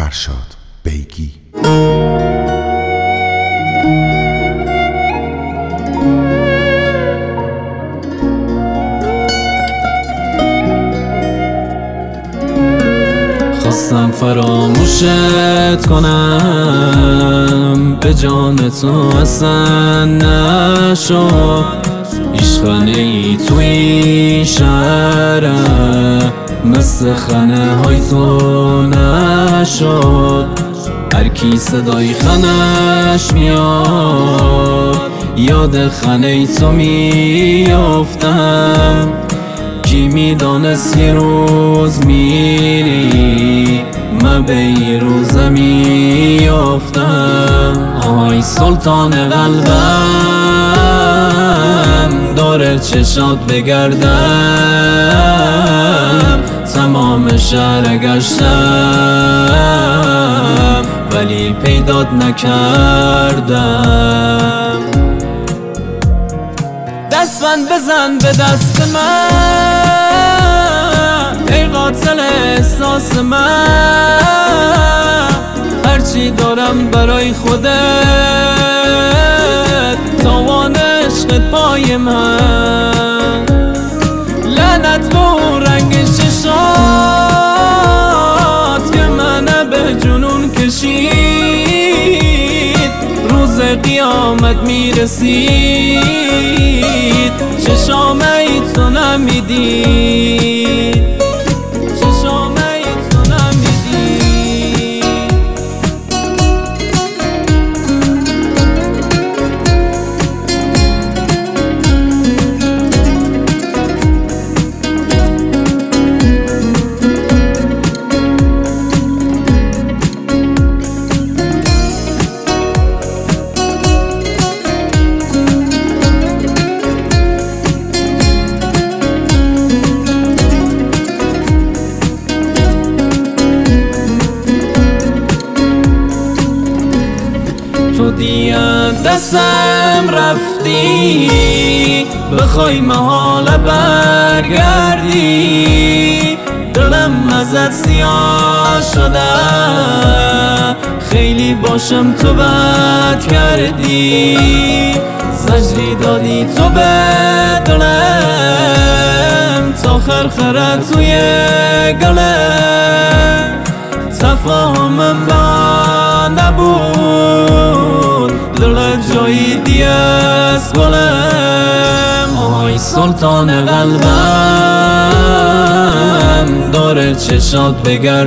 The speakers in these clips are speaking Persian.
فرشاد بیگی. خواستم فراموشت کنم، به جان تو اصلا نشد. عشقانه ای توی شهرم، مثل خانه های تو نشد. هر کی صدای خانش میاد، یاد خانه تو میافتم. کی میدانست یه روز میری، من به یه روز میافتم. آی سلطان قلبم، داره چشات بگردم. تمام شهر گشتم، ولی پیدات نکردم. دستبند بزن به دست من، ای قاتل احساس من. هرچی دارم برای خودت، تاوان عشقت پای من. لعنت به رنگ چشات که منو به جنون کشید. روز قیامت میرسید، چشام ای تو نمیدید، چشام ای تو نمیدید. تو دیگه دستم رفتی، بخوای محاله برگردی. دلم ازت سیاه شده، خیلی باشم تو بد کردی. زجری دادی تو به دلم، تا خرخره توی گلم. تفاهمم با نبود، دلت جایی دیگه از گلم. آی سلطان قلبم، داره چشات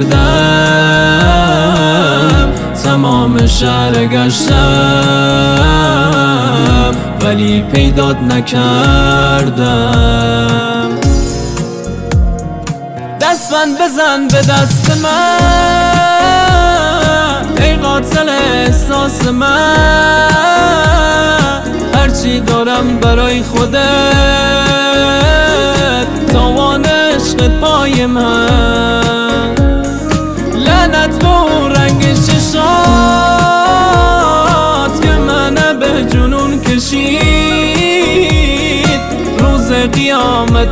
بگردم. تمام شهر گشتم، ولی پیدات نکردم. دستبند بزن به دست من، ای قاتل احساس من. هرچی دارم برای خودت، تاوان عشقت پای من. لعنت به رنگ چشات که منو به جنون کشید. روز قیامت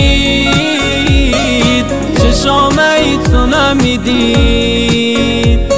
میرسید، چشام ای تو نمیدید.